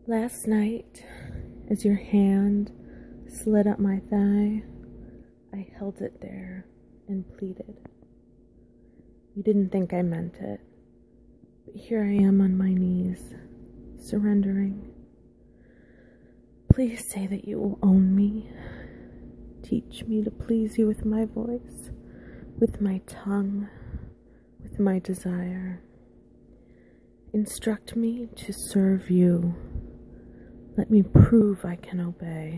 Last night, as your hand slid up my thigh, I held it there and pleaded. You didn't think I meant it, but here I am on my knees, surrendering. Please say that you will own me. Teach me to please you with my voice, with my tongue, with my desire. Instruct me to serve you. Let me prove I can obey.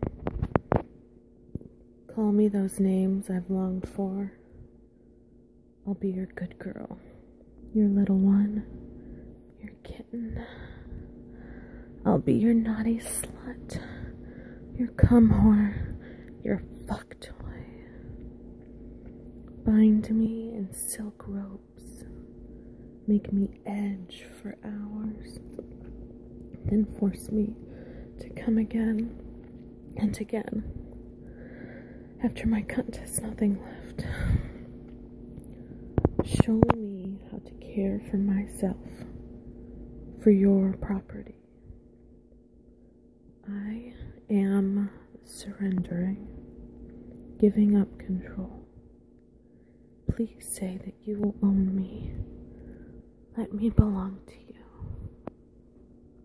Call me those names I've longed for. I'll be your good girl, your little one, your kitten. I'll be your naughty slut, your cum whore, your fuck toy. Bind me in silk ropes. Make me edge for hours. Then force me to come again and again. After my cunt has nothing left. Show me how to care for myself, for your property. I am surrendering, giving up control. Please say that you will own me. Let me belong to you.